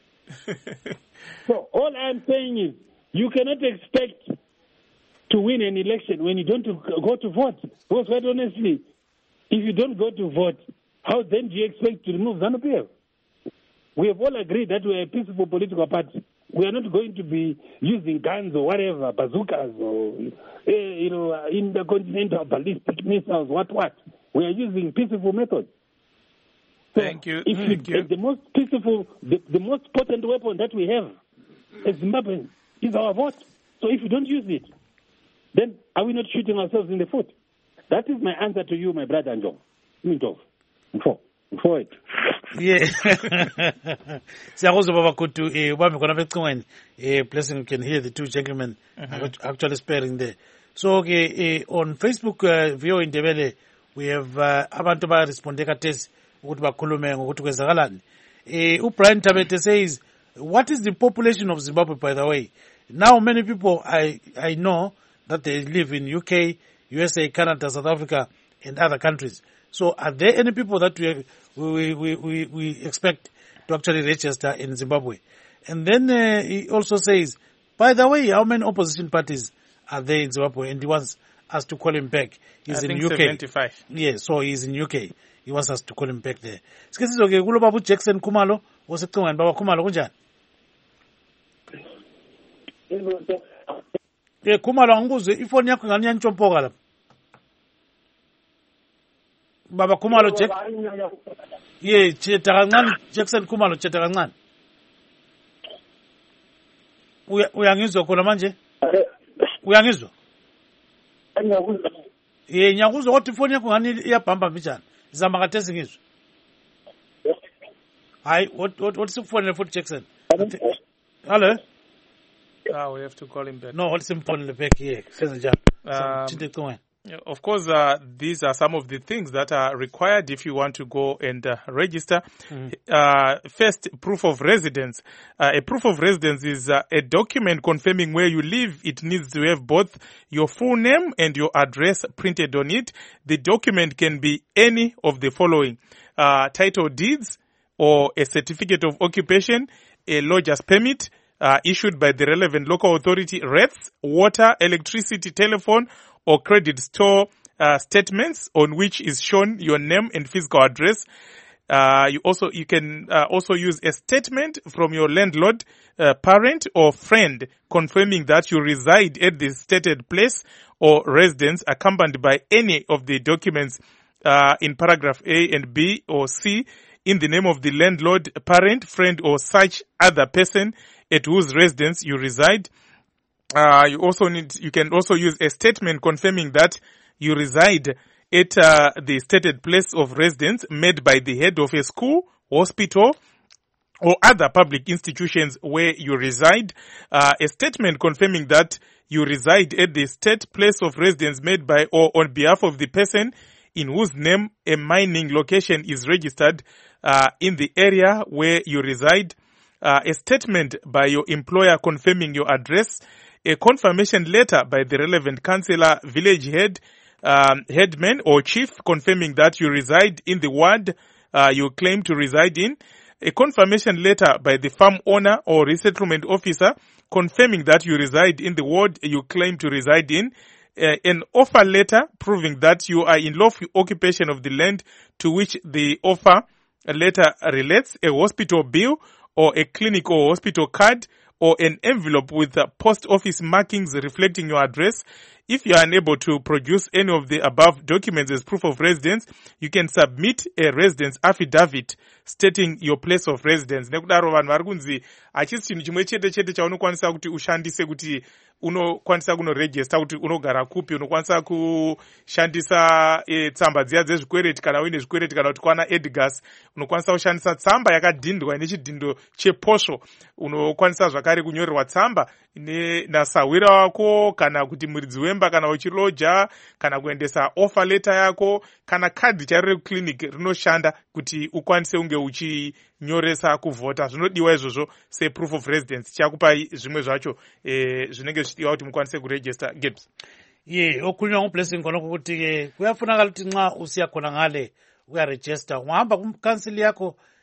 So all I'm saying is you cannot expect to win an election when you don't go to vote. Because quite honestly, if you don't go to vote, how then do you expect to remove ZANU-PF? We have all agreed that we are a peaceful political party. We are not going to be using guns or whatever, bazookas or, intercontinental ballistic missiles, what. We are using peaceful methods. So Thank you. The most peaceful, the most potent weapon that we have as Zimbabweans is our vote. So if you don't use it, then are we not shooting ourselves in the foot? That is my answer to you, my brother Njong. Forward. Yeah. Siyakuzwa baba Kutu ubami khona becingweni blessing you can hear the two gentlemen actually sparing there. So on Facebook VOA Indebele we have abantu ba responde kathesi ukuthi bakhulume ngokuthi kwezakalani. Brian Tabete says, what is the population of Zimbabwe, by the way? Now many people I know that they live in UK, USA, Canada, South Africa and other countries. So are there any people that we expect to actually register in Zimbabwe? And then he also says, by the way, how many opposition parties are there in Zimbabwe? And he wants us to call him back. He's in UK. 75. Yeah, so he's in UK. He wants us to call him back there. Sikesizo-ke kulo babu Jackson Khumalo osecingweni baba Khumalo kunjani? Khumalo angikuzwe ifoni yakho ngani yantshompoka lapha. Baba Khumalo Jack. Yeah, chetha kancane Jackson Khumalo chetha kancane. Uyangizwa khona manje? Uyangizwa? Ngiyakuzwa ukuthi ifoni yakho ngani iyabhamba njani? Zama kathesi ngizwe. Hayi, what sikufonele futhi Jackson? Hello? We have to call him back. No, what simfonele back here. Senze njalo. Of course, these are some of the things that are required if you want to go and register. First, proof of residence. A proof of residence is a document confirming where you live. It needs to have both your full name and your address printed on it. The document can be any of the following: title deeds or a certificate of occupation, a lodger's permit issued by the relevant local authority, rates, water, electricity, telephone, or credit store statements on which is shown your name and physical address. You can also use a statement from your landlord, parent, or friend confirming that you reside at the stated place or residence, accompanied by any of the documents in paragraph A and B or C in the name of the landlord, parent, friend, or such other person at whose residence you reside. You can also use a statement confirming that you reside at the stated place of residence made by the head of a school, hospital, or other public institutions where you reside. A statement confirming that you reside at the state place of residence made by or on behalf of the person in whose name a mining location is registered in the area where you reside. A statement by your employer confirming your address. A confirmation letter by the relevant councillor, village head, headman or chief confirming that you reside in the ward you claim to reside in. A confirmation letter by the farm owner or resettlement officer confirming that you reside in the ward you claim to reside in. An offer letter proving that you are in lawful occupation of the land to which the offer letter relates. A hospital bill or a clinic or hospital card, or an envelope with post office markings reflecting your address. If you are unable to produce any of the above documents as proof of residence, you can submit a residence affidavit stating your place of residence. Nekudaro vanhu vari kunzi hachisi chinhu chimwe chete chete chaunokwanisa kuti ushandise kuti unokwanisa kunoregister kuti unogara kupi. Unokwanisa kushandisa tsamba dziya dzezvikwereti kana uine zvikwereti, kana kuti kwana Edgars unokwanisa kushandisa tsamba yakadhindwa nechidhindo cheposho. Unokwanisa zvakare kunyorerwa tsamba nasawira wako, kana kuti muridzi wemba kana uchiloja, kana kuendesa offer letter yako, kana kadhi charo reclinic rinoshanda kuti ukwanise unge uchinyoresa kuvhota. Zvinodiwa izvozvo se proof of residence. Chakupai zvimwe zvacho zvinenge zvichidiwa kuti mukwanise kuregister Gibbs. Okunywa ngublessing khona ukuthi kuyafunakala ukuthi nxa usiya khona ngale uyaregister, ungahamba kumkansili yakho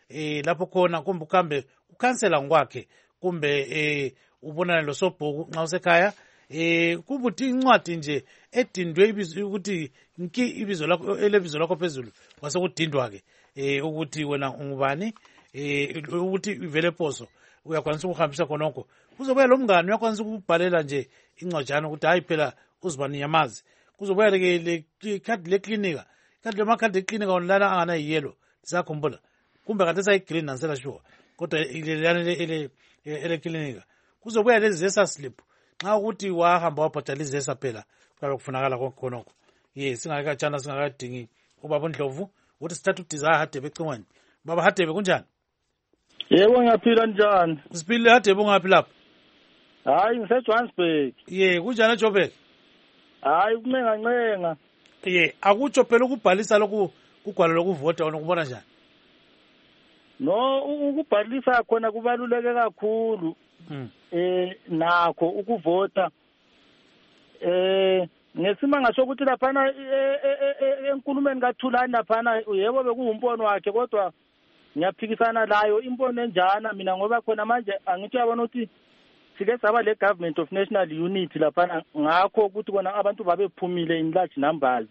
lapho khona kumbe ukambe ukhansela ngokwakhe kumbe ubonana losobhuku nxa usekhaya kumbe uthi incwadi nje edindwe ukuthi nki ibizo lakho elebizo lakho phezulu kwasekudindwa-ke ukuthi wena ungubani ukuthi ivele poso uyakwanisa ukuhambisa khonokho kuzobuya lo mngane uyakwanisa ukubhalela nje incwajana ukuthi hayi phela uzibani yamazi kuzobuya-ke lekhadi leklinika ikhadi lemakhadi eklinika onlana anganayiyelo lisakhumbula kumbe kade sayi-green nansela sure kodwa lelana eleklinika kuzobuya lezi zesa-slip nxa ukuthi wahamba wabhadala izesa phela kuyabe kufunakala konke khonokho singakatshana singakadingi ubaba uNdlovu ukuthi sithatha uDesire Hadebe ecingweni. Baba Hadebe kunjani? Yebo ngiyaphila njani? Siphile Hadebe ungaphi lapha? Hayi ngise-Johannesburg. Kunjani eJoburg? Hayi kuncenga. Akutsho phela ukubhalisa lokhu kugwalo lokuvota wona kubona njani? No, ukubhalisa khona kubaluleke kakhulu. Nakho ukuvota ngesimanga sokuthi laphana enkulumeni kaThulani laphana yebo bekuwumbono wakhe kodwa ngiyaphikisana layo imbono enjana mina ngoba khona manje angithi yabona ukuthi sike saba le government of national unity laphana ngakho ukuthi kona abantu babephumile in large numbers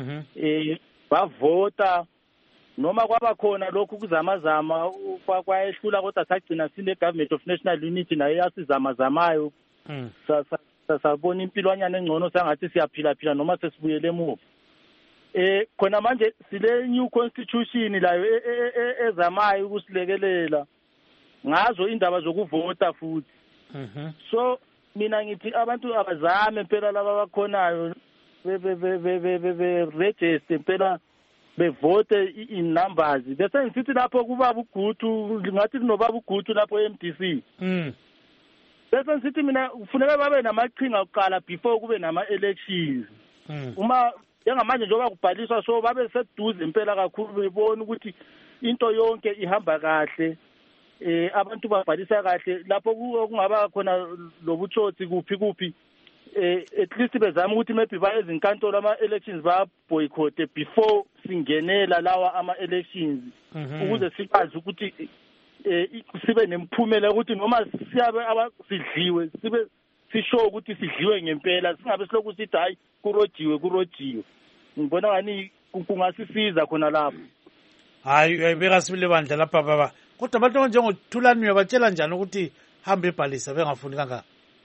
bavota noma kwaba khona lokhu kuzamazama kwayehlula kodwa sagcina sine government of national unity nayo yasizamazamayo sabona impilwanyana engcono sangathi siyaphila noma sesibuyele emuva khona manje sile new constitution layo ezamayo ukusilekelela ngazo indaba zokuvota futhi so mina ngithi abantu abazame impela laba bakhonayo be register impela bevote in numbers bese ngisithi lapho kubaba uGutu ngathi kunobaba uGutu lapho eMDC bese ngisithi mina kufuneka babe namaqhinga oqala before kube nama-elections uma njengamanje njengoba kubhaliswa so babe seduze impela kakhulu bebona ukuthi into yonke ihamba kahle abantu babhalisa kahle lapho kungaba khona lobutsotsi kuphi at least bezama ukuthi maybe baye ezinkantolo ama-elections ba-boycott before singenela lawa ama-elections ukuze sikwazi ukuthi sibe nemphumela ukuthi noma siyabe sidliwe sibe sisho ukuthi sidliwe ngempela singabe silokhu sithi hayi kurojiwe ngibona ngani kungasisiza khona lapho hayi beka sibile bandla lapha baba kodwa abantu njengoThulani uyabatshela njani ukuthi hambe ebhalisa bengafuni kangaka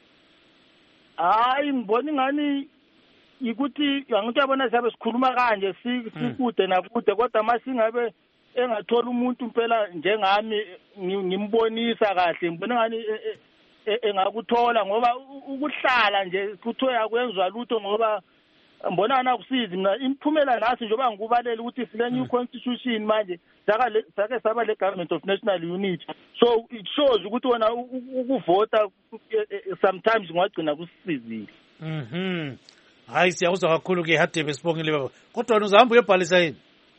hayi ngibona ingani ukuthi angithi yabona siyabe sikhuluma kanje sikude nakude kodwa masingabe engathola umuntu impela njengami ngimbonisa kahle ngibona ngani engakuthola ngoba ukuhlala nje kuthiwe akwenzwa lutho ngoba mbona anakusizi mina imphumela nasi njengoba ngikubalela ukuthi sile new constitution manje sake saba le government of national unity so it shows ukuthi wona ukuvota sometimes ngwagcina kusizile hayi siyakuzwa kakhulu ke Hadebe sibongile baba kodwa wena uzahamba uyebhalisa yini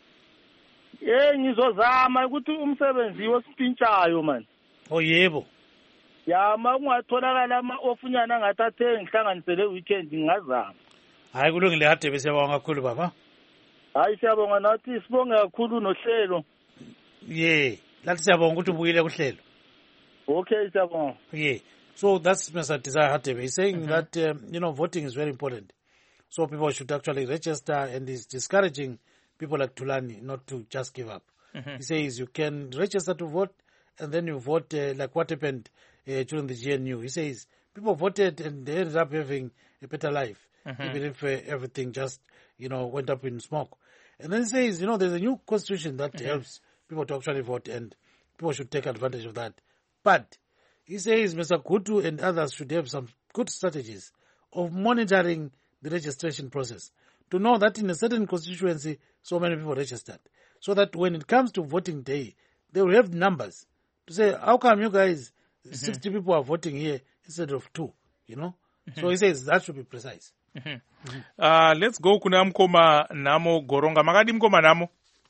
ngizozama ukuthi umsebenzi wosipintshayo man yebo ya makungatholakala ama-ofunyana angathathe ngihlanganisele weekend ngingazama hayi kulungile Hadebe siyabonga kakhulu baba hayi siyabonga nathi sibonge kakhulu nohlelo lathi siyabonga ukuthi ubuyile kuhlelo okay siyabonga so that's Mr. Desire Hadebe he's saying that voting is very important so people should actually register and he's discouraging people like Thulani not to just give up he says you can register to vote and then you vote like what happened during the GNU. He says people voted and they ended up having a better life even if everything just went up in smoke. And then he says there's a new constitution that helps people to actually vote and people should take advantage of that. But he says Mr. Gutu and others should have some good strategies of monitoring the registration process to know that in a certain constituency so many people registered so that when it comes to voting day they will have numbers to say how come you guys 60 people are voting here instead of 2 so he says that should be precise. Let's go kuna mkoma namo goronga makadi mkoma namo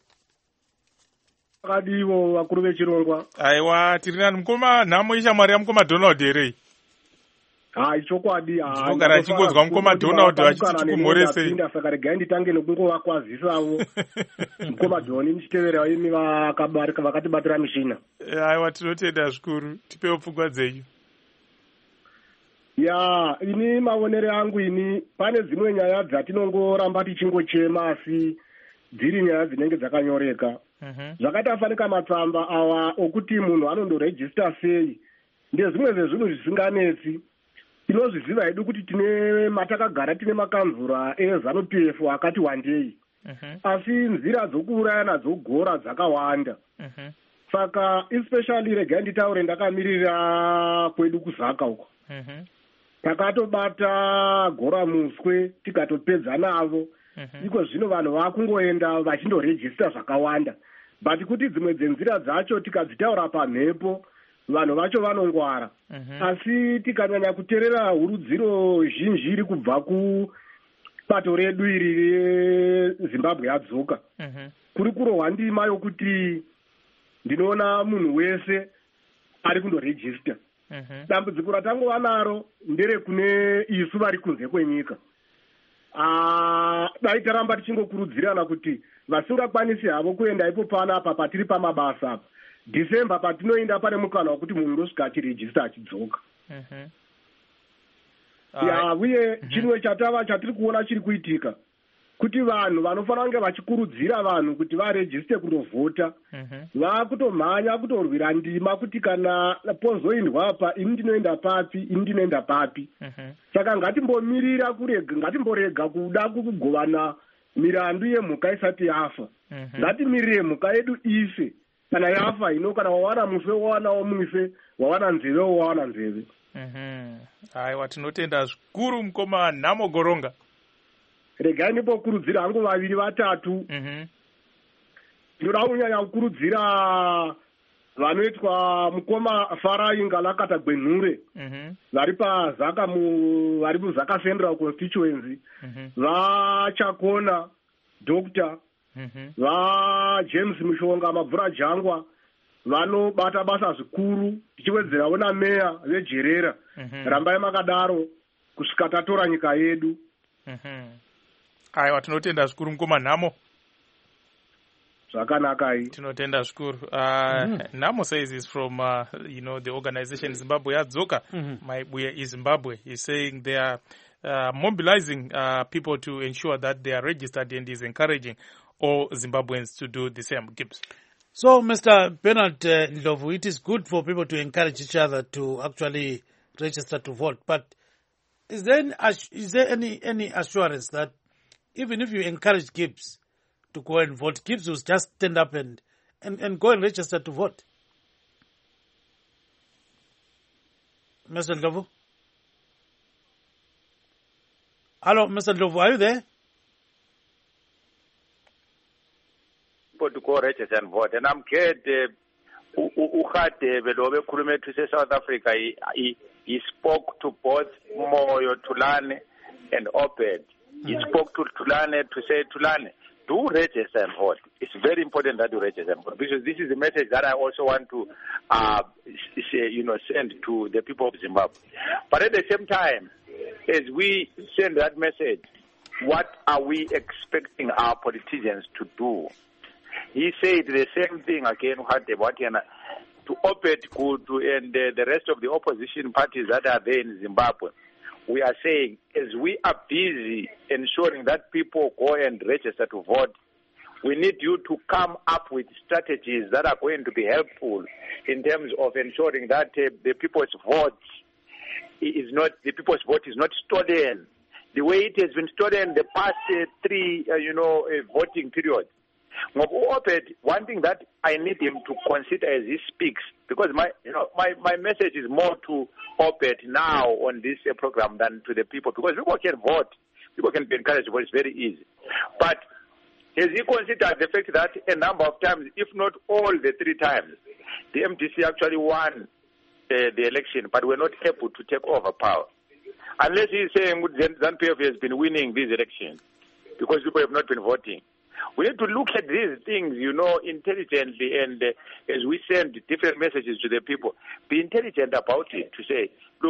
makadiwo vakuru vechirongwa aiwa tirinani mkoma namo ishamwari ya mkoma Donald here chokwadi ndinogara nchingonzwa mukoma Donald vachiti chikumhoresei. Saka regai nditange nekungovakwazisavo mukoma Doni muchitevera imi vakatibatira mishina. Aiwa, tinotenda zvikuru, tipewo pfungwa dzenyu. Ini maonere angu ini pane dzimwe nyaya dzatinongoramba tichingochema asi dziri nyaya dzinenge dzakanyoreka. Zvakaita fanika matsamba awa okuti munhu anondorejista sei ndezvimwe zvezvinhu zvisinganetsi. Tinozviziva hedu kuti matakagara tine makanzura eZANU-PF akati wandei, asi nzira dzokuuraya nadzo gora dzakawanda. Saka especially regai nditaure ndakamirira kwedu kuZaka uko, takatobata gora muswe tikatopedza navo. Iko zvino vanhu vakungoenda vachindorejista zvakawanda, but kuti dzimwe dzenzira dzacho tikadzitaura pamhepo vanhu vacho vanongwara. Asi tikanyanya kuteerera hurudziro zhinji iri kubva kupato redu iri reZimbabwe yadzoka, kuri kurohwa ndima yokuti ndinoona munhu wese ari kundorejista. Dambudziko ratangova naro nderekune isu vari kunze kwenyika. Dai taramba tichingokurudzirana kuti vasingakwanisi havo kuenda ipo panapa patiri pamabasa apa, December patinoenda pane mukana wekuti munhu ndosvika achirejista achidzoka. Uye chimwe chatiri kuona chiri kuitika kuti vanhu vanofanira kunge vachikurudzira vanhu kuti varejiste kundovhota vakutomhanya kutorwira ndima kuti kana pozoindwa apa ini ndinoenda papi, ini ndinoenda papi. Saka ngatimborega kuda kugovana mirandu yemhuka isati yafa. Ngatimirire mhuka yedu ife. Kana yafa kana wawana muswe wawanawo muswe, wawana nzeve wawana nzeve. Aiwa, tinotenda zvikuru mukoma Nhamo Goronga. Regai ndipokurudzira hangu vaviri vatatu. Ndinoda kunyanya kukurudzira vanoitwa mukoma Farai Ngalakata Gwenhure vari paZaka vari muZaka Central Constituency, vaChakona Dr. vaJames Mushonga Mabvura Jangwa vanobata basa zvikuru, tichiwedzerawo nameya veJerera. Rambai makadaro kusvika tatora nyika yedu. Aiwa, tinotenda zvikuru mukoma Nhamo. Zvakanaka. Tinotenda zvikuru. Nhamo says he's from the organization Zimbabwe Yadzoka, Maibuya Zimbabwe. He's saying they are mobilizing people to ensure that they are registered, and is encouraging all Zimbabweans to do the same. Gibbs. So, Mr. Bernard Ndlovu, it is good for people to encourage each other to actually register to vote, but is there any assurance that even if you encourage Gibbs to go and vote, Gibbs will just stand up and go and register to vote? Mr. Ndlovu? Hello, Mr. Ndlovu, are you there? To go register and vote, and I'm glad Belobe Kurume to say South Africa. He spoke to both Moyo Tulane and Oped. He spoke to Tulane to say, Tulane, do register and vote. It's very important that you register and vote, because this is the message that I also want to send to the people of Zimbabwe. But at the same time, as we send that message, what are we expecting our politicians to do? He said the same thing again to Oped Kutu and the rest of the opposition parties that are there in Zimbabwe. We are saying, as we are busy ensuring that people go and register to vote, we need you to come up with strategies that are going to be helpful in terms of ensuring that the people's vote is not stolen the way it has been stolen the past three voting periods. One thing that I need him to consider as he speaks, because my message is more to Oped now on this program than to the people, because people can vote, people can be encouraged to vote, it's very easy. But has he considered the fact that a number of times, if not all the 3 times, the MDC actually won the election, but were not able to take over power? Unless he's saying ZANU-PF has been winning these elections because people have not been voting. We need to look at these things, intelligently, and as we send different messages to the people, be intelligent about it, to say, look,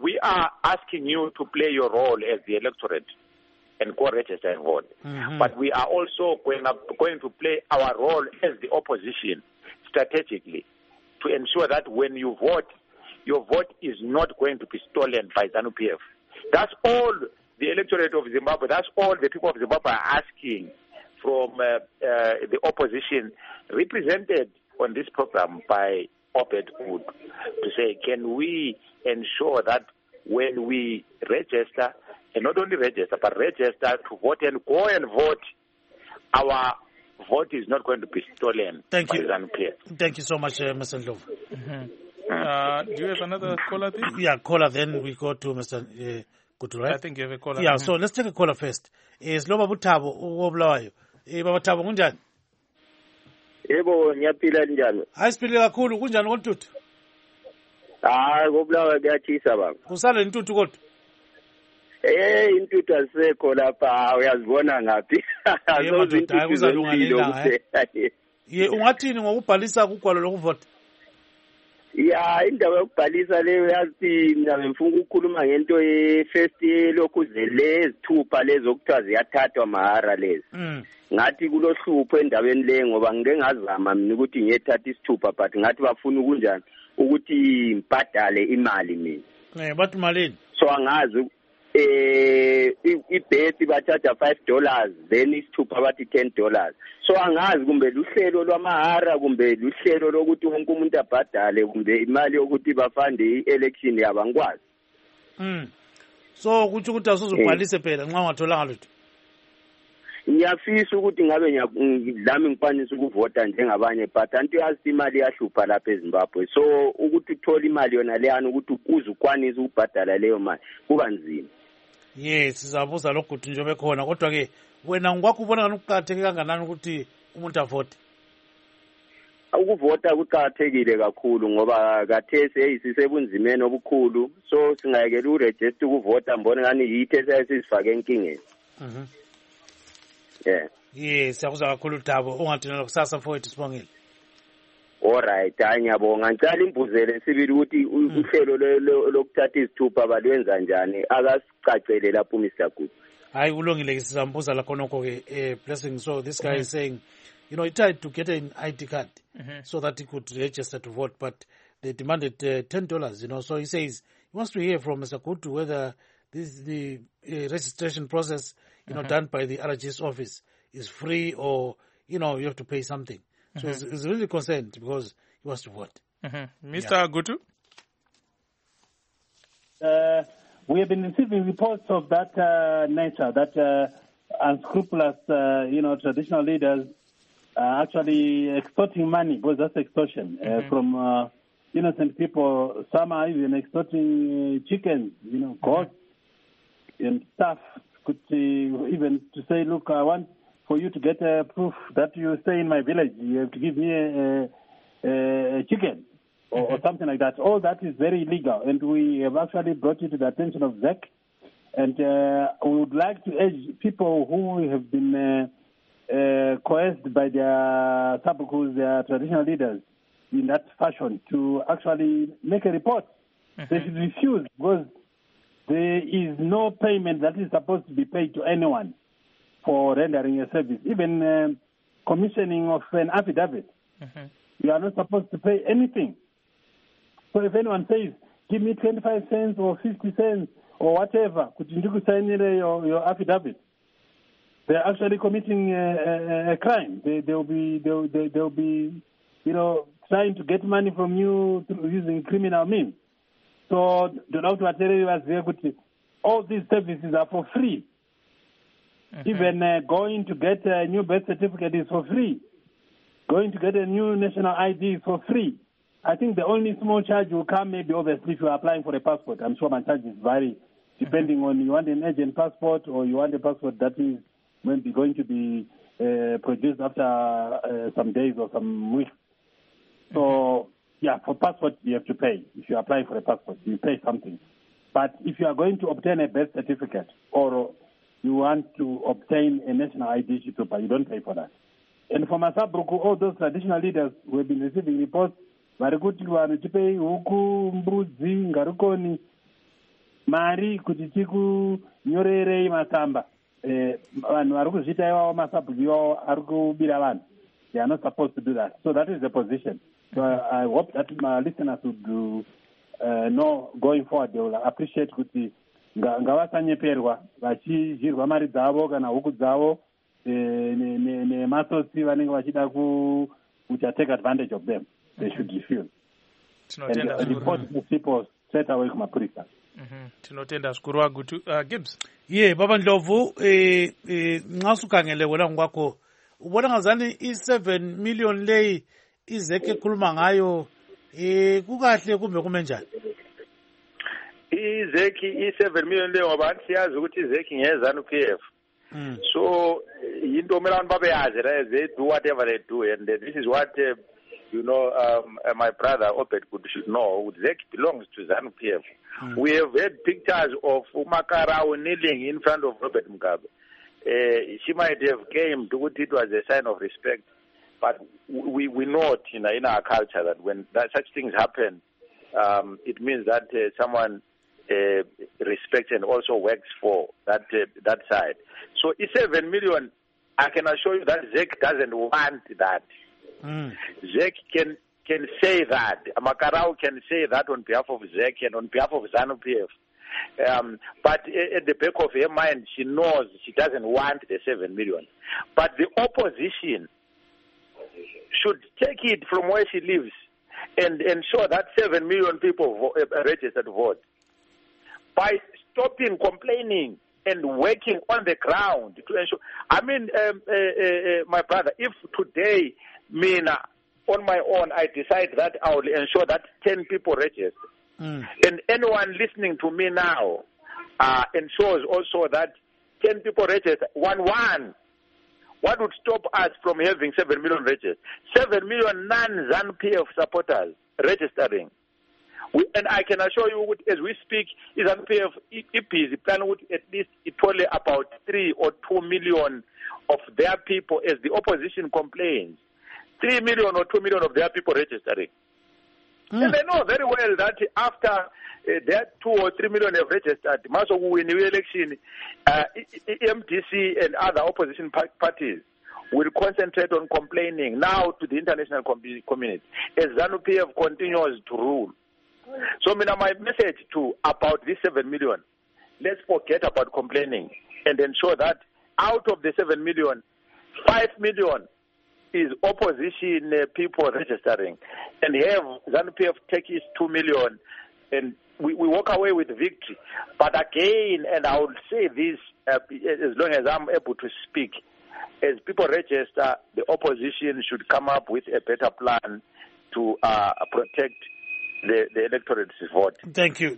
we are asking you to play your role as the electorate and go register and vote. But we are also going to play our role as the opposition strategically to ensure that when you vote, your vote is not going to be stolen by ZANU-PF. That's all the electorate of Zimbabwe, that's all the people of Zimbabwe are asking from the opposition represented on this program by Obed Wood to say, can we ensure that when we register, and not only register, but register to vote and go and vote, our vote is not going to be stolen by ZANU-PF. Thank you so much, Mr. Ndlovu. Do you have another caller there? Yeah, caller, then we go to Mr. Gutu, right? I think you have a caller. Yeah, so let's take a caller first. Sloba Butabo, Ubulawayo. Baba Thabo, kunjani? Yebo, ngiyaphila njani? Ayisiphile kakhulu, kunjani kontuthu? Kobulawa kuyatshisa baba. Kusale intuthu kodwa? Intuthu asekho lapha, uyazibona ngaphi? Yebo ndoda, ayikuzalunga lelanga. Ye, ungathini ngokubhalisa kugwalo lokuvota? Ya, indawo yokubhalisa leyo yazi mina bengifuna ukukhuluma ngento ye-first lokhuze lezithupha lezo okuthiwa ziyathathwa mahara lezi. Ngathi kulohlupho endaweni le ngoba ngike ngazama mina ukuthi ngiyethatha isithupha but ngathi bafuna ukunjani ukuthi ngibhadale imali mina. Bathi malini? So angazi ibhesi bathatha $5 then isithupha bathi $10. So angazi kumbe luhlelo lwamahara kumbe luhlelo lokuthi wonke umuntu abhadale kumbe imali yokuthi bafande i-election yabangikwazi. So kuthi ukuthi asuzubhalise phela nxa ungatholanga lutho. Ngiyafisa ukuthi ngabe lami ngikwanisa ukuvota njengabanye but anti yazi imali yahlupha lapha eZimbabwe. So ukuthi uthola imali yona leyana ukuthi ukuze ukwanise ukubhadala leyo mali kuba nzima. Yes, sizabuza lokho ukuthi njobe khona kodwa ke wena ngokwakho ubona ngani ukuqhatheke kanganani ukuthi umuntu avote? Ukuvota kuqhathekile kakhulu ngoba kathesi sisebunzimeni obukhulu so singayekela uregister ukuvota mbona ngani yithi esizifake enkingeni. Yeah. Yes, siyakuzwa kakhulu Thabo, ungathina kusasa mfowethu sibongile. Alright, ngiyabonga. Ngicela imbuzele sibili ukuthi uhlelo lokuthatha izithupha balwenza njani akasicacele lapho Mr. Good. Hayi kulungile sizambuza la khonoko ke blessing. So this guy is saying, you know, he tried to get an ID card so that he could register to vote, but they demanded $10, you know. So he says he wants to hear from Mr. Kutu whether the registration process, you know, done by the RG's office is free or, you know, you have to pay something. So he's really concerned because he wants to vote. Mr. Gutu? We have been receiving reports of that nature, that unscrupulous, traditional leaders are actually extorting money, because that's extortion, from innocent people. Some are even extorting chickens, goats and stuff. Could even to say, look, I want for you to get proof that you stay in my village, you have to give me a chicken or something like that. All that is very illegal, and we have actually brought it to the attention of ZEC. And we would like to urge people who have been coerced by their sabukus, their traditional leaders, in that fashion, to actually make a report. They should refuse, because there is no payment that is supposed to be paid to anyone for rendering a service. Even commissioning of an affidavit, you are not supposed to pay anything. So if anyone says, give me 25 cents or 50 cents or whatever, could you sign your affidavit? They're actually committing a crime. They'll be trying to get money from you through using criminal means. So all these services are for free. Even going to get a new birth certificate is for free. Going to get a new national ID is for free. I think the only small charge will come maybe obviously if you are applying for a passport. I'm sure my charges vary depending on you want an agent passport or you want a passport that is maybe going to be produced after some days or some weeks. So, yeah, for passport you have to pay. If you apply for a passport, you pay something. But if you are going to obtain a birth certificate or you want to obtain a national ID, you don't pay for that. And for Masabruku, all those traditional leaders who have been receiving reports, mari kuti tikunyorerei matsamba vanhu vari kuzviita ivavo masabhuku ivavo ari kubira vanhu. They are not supposed to do that. So that is the position. So I hope that my listeners would know going forward. They will appreciate kuti ngavasanyeperwa vachizhirwa mari dzavo kana huku dzavo nematsotsi vanenge vachida take advantage of them. They should refuse. And report the people straight away kumapurisa. Tinotenda zvikuru Wagutu. Gibbs. Baba Ndlovu, nxa usukhangele wena ngokwakho ubona ngazani i7 million leyi iZEC ekhuluma ngayo kukahle kumbe kumenjani? iZEC i7 million leyo ngoba siyazi ukuthi iZEC ngeZANU-PF. So into kumele abantu babeyazi, they do whatever they do, and this is what my brother Obed Gutu should know. ZEC belongs to ZANU-PF. We have had pictures of Makarao kneeling in front of Robert Mugabe. She might have came to what it was a sign of respect, but we know in our culture that when such things happen, it means that someone respects and also works for that side. So 7 million, I can assure you that ZEC doesn't want that. ZEC can say that. Makarao can say that on behalf of ZEC and on behalf of ZANU-PF. But at the back of her mind, she knows she doesn't want the 7 million. But the opposition should take it from where she lives and ensure that 7 million people registered to vote. By stopping complaining and working on the ground to ensure. I mean, my brother, if today, on my own, I decide that I will ensure that 10 people register, and anyone listening to me now ensures also that 10 people register, 1-1. What would stop us from having 7 million registered? 7 million non-ZANU-PF supporters registering. And I can assure you, as we speak, ZANU-PF is planning at least only about 3 or 2 million of their people, as the opposition complains. 3 million or 2 million of their people registering. And they know very well that after that 2 or 3 million have registered, Maso will win the election, MDC and other opposition parties will concentrate on complaining now to the international community as ZANU-PF continues to rule. So my message about this 7 million, let's forget about complaining and ensure that out of the 7 million, 5 million is opposition people registering, and have ZANU-PF take his 2 million, and we walk away with victory. But again, and I will say this as long as I'm able to speak, as people register, the opposition should come up with a better plan to protect the electorate's vote. Thank you.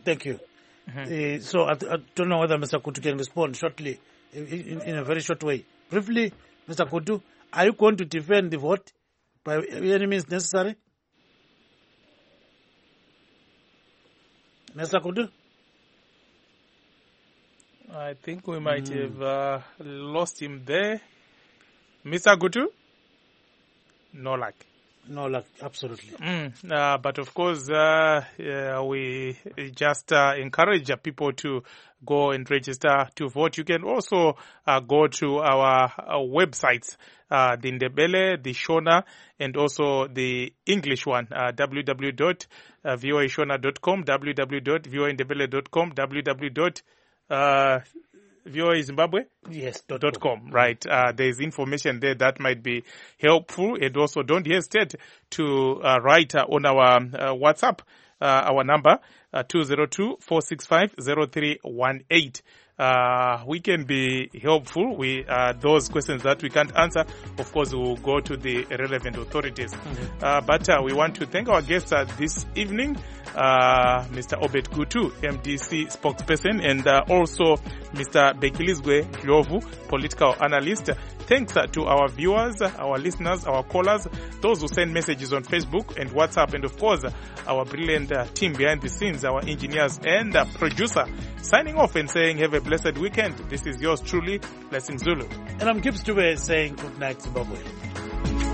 So I don't know whether Mr. Kutu can respond shortly, in a very short way. Briefly, Mr. Kutu, are you going to defend the vote by any means necessary? Mr. Kutu? I think we might have lost him there. Mr. Gutu? No luck. No luck, absolutely. But of course, we just encourage people to go and register to vote. You can also go to our websites, the Ndebele, the Shona, and also the English one, www.voashona.com, www.voandebele.com, www.voazimbabwe? Yes, .com, right. There's information there that might be helpful, and also don't hesitate to write on our WhatsApp, our number 202-465-0318. We can be helpful. Those questions that we can't answer, of course, we will go to the relevant authorities. But we want to thank our guests this evening, Mr. Obed Gutu, MDC spokesperson, and also Mr. Bekilizwe Ndlovu, political analyst. Thanks to our viewers, our listeners, our callers, those who send messages on Facebook and WhatsApp, and of course, our brilliant team behind the scenes, our engineers and producer. Signing off and saying have a blessed weekend. This is yours truly, Blessing Zulu. And I'm Gibbs Dube saying good night, Zimbabwe.